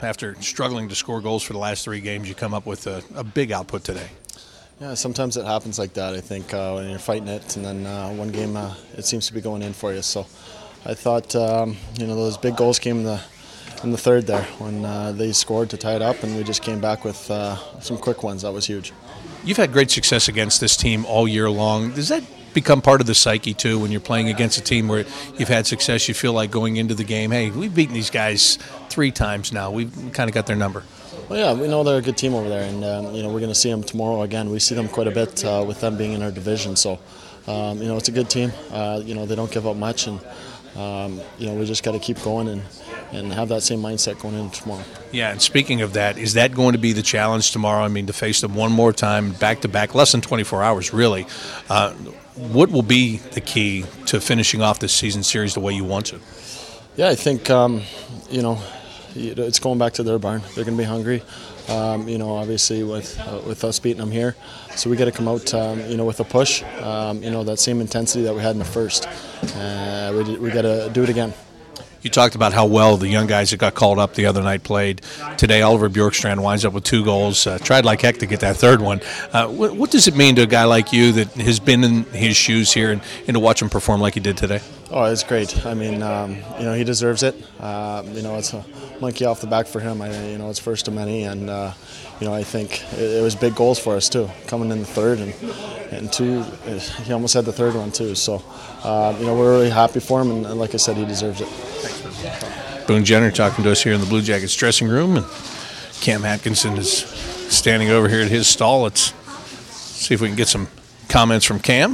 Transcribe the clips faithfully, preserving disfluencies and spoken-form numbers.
after struggling to score goals for the last three games, you come up with a, a big output today. Yeah, sometimes it happens like that, I think, uh, when you're fighting it, and then uh, one game uh, it seems to be going in for you. So I thought, um, you know, those big goals came in the, in the third there when uh, they scored to tie it up, and we just came back with uh, some quick ones. That was huge. You've had great success against this team all year long. Does that become part of the psyche, too, when you're playing against a team where you've had success? You feel like going into the game, hey, we've beaten these guys three times now. We've kind of got their number. Well, yeah, we know they're a good team over there, and um, you know we're going to see them tomorrow again. We see them quite a bit uh, with them being in our division, so um, you know it's a good team. Uh, you know they don't give up much, and um, you know we just got to keep going and, and have that same mindset going in tomorrow. Yeah, and speaking of that, is that going to be the challenge tomorrow? I mean, to face them one more time, back to back, less than twenty-four hours, really. Uh, what will be the key to finishing off this season series the way you want to? Yeah, I think um, you know. It's going back to their barn. They're going to be hungry, um, you know. Obviously, with uh, with us beating them here, so we got to come out, um, you know, with a push. Um, you know, that same intensity that we had in the first. Uh, we we got to do it again. You talked about how well the young guys that got called up the other night played. Today, Oliver Bjorkstrand winds up with two goals. Uh, tried like heck to get that third one. Uh, what, what does it mean to a guy like you that has been in his shoes here and, and to watch him perform like he did today? Oh, it's great. I mean, um, you know, he deserves it. Uh, you know, it's a monkey off the back for him. I, you know, it's first of many, and uh, you know, I think it, it was big goals for us too, coming in the third and and two. He almost had the third one too. So, uh, you know, we're really happy for him, and, and like I said, he deserves it. Boone Jenner talking to us here in the Blue Jackets dressing room, and Cam Atkinson is standing over here at his stall. Let's see if we can get some comments from Cam.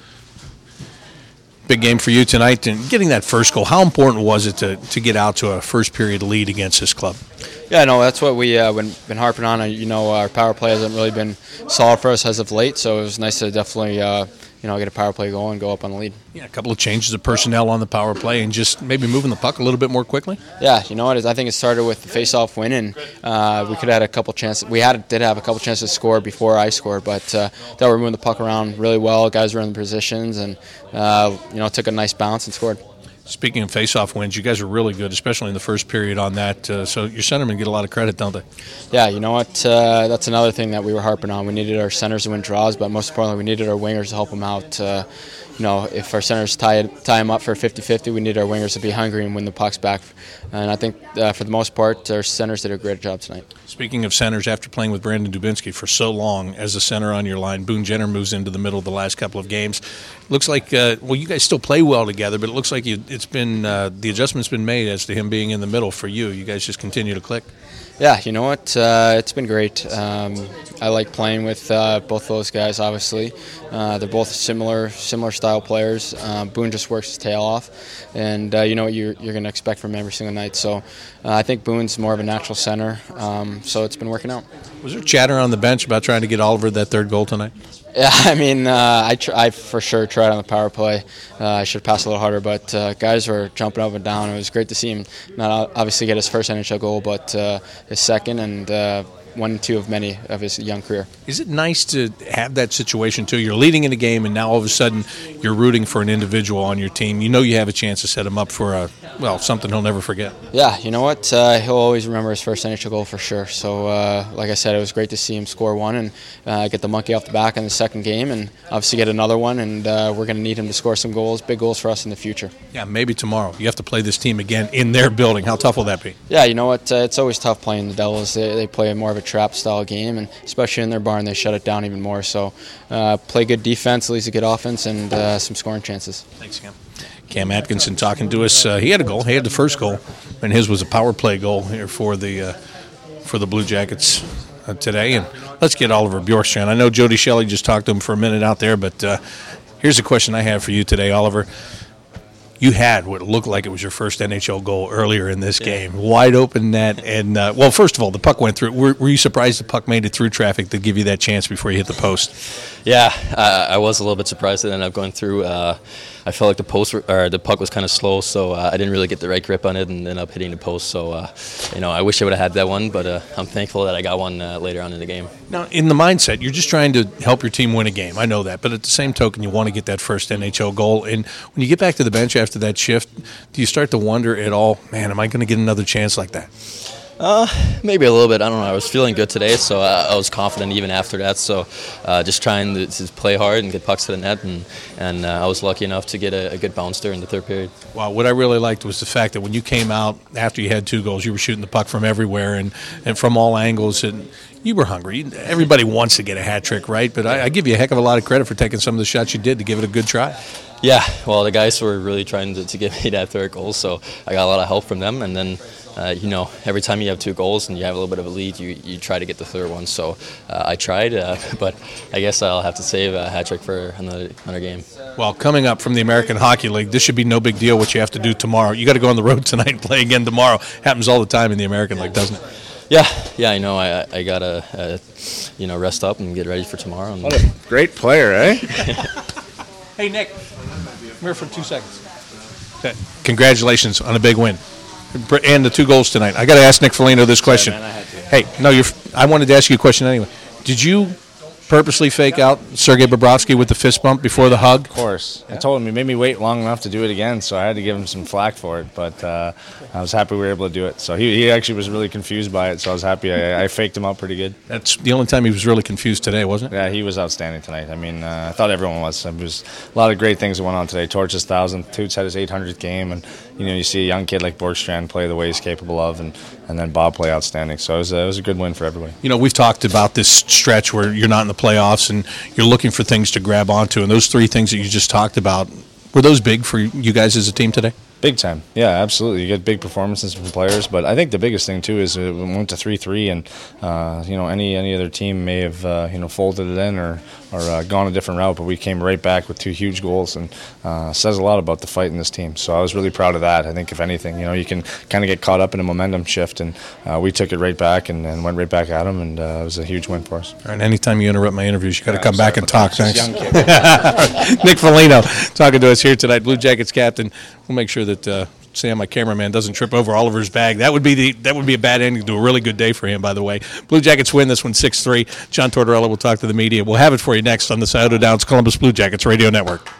Big game for you tonight, and getting that first goal. How important was it to, to get out to a first period lead against this club? Yeah, no, that's what we uh, been been harping on. You know, our power play hasn't really been solid for us as of late, so it was nice to definitely uh, you know get a power play going and go up on the lead. Yeah, a couple of changes of personnel on the power play and just maybe moving the puck a little bit more quickly. Yeah, you know what? I think it started with the face-off win, and uh, we could have had a couple chances. We had did have a couple chances to score before I scored, but uh, that we were moving the puck around really well. Guys were in the positions, and uh, you know took a nice bounce and scored. Speaking of face-off wins, you guys are really good, especially in the first period on that. Uh, so your centermen get a lot of credit, don't they? Yeah, you know what? Uh, that's another thing that we were harping on. We needed our centers to win draws, but most importantly, we needed our wingers to help them out. Uh, you know, if our centers tie tie them up for fifty-fifty, we need our wingers to be hungry and win the pucks back. And I think uh, for the most part, our centers did a great job tonight. Speaking of centers, after playing with Brandon Dubinsky for so long as a center on your line, Boone Jenner moves into the middle of the last couple of games. Looks like, uh, well, you guys still play well together, but it looks like you, it's been uh, the adjustment's been made as to him being in the middle for you. You guys just continue to click. Yeah, you know what? Uh, it's been great. Um, I like playing with uh, both those guys. Obviously, uh, they're both similar, similar style players. Uh, Boone just works his tail off, and uh, you know what you're, you're going to expect from him every single night. So, uh, I think Boone's more of a natural center. Um, so it's been working out. Was there chatter on the bench about trying to get Oliver that third goal tonight? Yeah, I mean, uh, I, tr- I for sure tried on the power play. Uh, I should have passed a little harder, but uh, guys were jumping up and down. It was great to see him not obviously get his first N H L goal, but uh, his second and uh, one and two of many of his young career. Is it nice to have that situation, too? You're leading in a game, and now all of a sudden you're rooting for an individual on your team. You know you have a chance to set him up for, a well, something he'll never forget. Yeah, you know what? Uh, he'll always remember his first N H L goal for sure. So, uh, like I said, it was great to see him score one and uh, get the monkey off the back in the second game and obviously get another one, and uh, we're going to need him to score some goals, big goals for us in the future. Yeah, maybe tomorrow. You have to play this team again in their building. How tough will that be? Yeah, you know what? Uh, it's always tough playing the Devils. They, they play more of a trap-style game, and especially in their barn, they shut it down even more. So uh, play good defense, leads to good offense, and uh, some scoring chances. Thanks, Cam. Cam Atkinson talking to us. Uh, he had a goal. He had the first goal, and his was a power play goal here for the uh, for the Blue Jackets uh, today. And let's get Oliver Bjorkstrand. I know Jody Shelley just talked to him for a minute out there, but uh, here's a question I have for you today, Oliver. You had what looked like it was your first N H L goal earlier in this game. Yeah. Wide open net. And, uh, well, first of all, the puck went through. Were, were you surprised the puck made it through traffic to give you that chance before you hit the post? Yeah, uh, I was a little bit surprised that it ended up going through. Uh, I felt like the post or the puck was kind of slow, so uh, I didn't really get the right grip on it and ended up hitting the post. So, uh, you know, I wish I would have had that one, but uh, I'm thankful that I got one uh, later on in the game. Now, in the mindset, you're just trying to help your team win a game. I know that. But at the same token, you want to get that first N H L goal. And when you get back to the bench after that shift, do you start to wonder at all, man, am I going to get another chance like that? Uh, maybe a little bit. I don't know. I was feeling good today, so I, I was confident even after that. So uh, just trying to, to play hard and get pucks to the net, and, and uh, I was lucky enough to get a, a good bounce there in the third period. Wow, what I really liked was the fact that when you came out after you had two goals, you were shooting the puck from everywhere and, and from all angles, and you were hungry. Everybody wants to get a hat trick, right? But I, I give you a heck of a lot of credit for taking some of the shots you did to give it a good try. Yeah, well, the guys were really trying to, to get me that third goal, so I got a lot of help from them, and then Uh, you know, every time you have two goals and you have a little bit of a lead, you, you try to get the third one. So uh, I tried, uh, but I guess I'll have to save a hat trick for another, another game. Well, coming up from the American Hockey League, this should be no big deal what you have to do tomorrow. You got to go on the road tonight and play again tomorrow. Happens all the time in the American League, doesn't it? Yeah, yeah, I know. I I gotta uh, you know rest up and get ready for tomorrow. And what a great player, eh? Hey, Nick, come here for two seconds. Okay. Congratulations on a big win. And the two goals tonight. I got to ask Nick Foligno this question. Sorry, man, I had to. Hey, no, you're. I wanted to ask you a question anyway. Did you purposely fake out Sergei Bobrovsky with the fist bump before the hug? Of course. Yeah. I told him he made me wait long enough to do it again, so I had to give him some flack for it. But uh, I was happy we were able to do it. So he, he actually was really confused by it, so I was happy. I, I faked him out pretty good. That's the only time he was really confused today, wasn't it? Yeah, he was outstanding tonight. I mean, uh, I thought everyone was. There was a lot of great things that went on today. Torch's thousandth, Toots had his eight hundredth game, and you know, you see a young kid like Borgstrand play the way he's capable of, and, and then Bob play outstanding. So it was, a, it was a good win for everybody. You know, we've talked about this stretch where you're not in the playoffs and you're looking for things to grab onto, and those three things that you just talked about, were those big for you guys as a team today? Big time. Yeah, absolutely. You get big performances from players, but I think the biggest thing too is it went to three three, and uh, you know, any any other team may have uh, you know folded it in or or uh, gone a different route, but we came right back with two huge goals, and uh, says a lot about the fight in this team. So I was really proud of that. I think if anything, you know, you can kind of get caught up in a momentum shift, and uh, we took it right back and, and went right back at them, and uh, it was a huge win for us. All right, anytime you interrupt my interviews, you got to Yeah, come back and talk. Just Thanks. young kid. Nick Foligno talking to us here tonight, Blue Jackets captain. We'll make sure that uh, Sam, my cameraman, doesn't trip over Oliver's bag. That would be the that would be a bad ending to a really good day for him, by the way. Blue Jackets win this one six three. John Tortorella will talk to the media. We'll have it for you next on the Scioto Downs Columbus Blue Jackets Radio Network.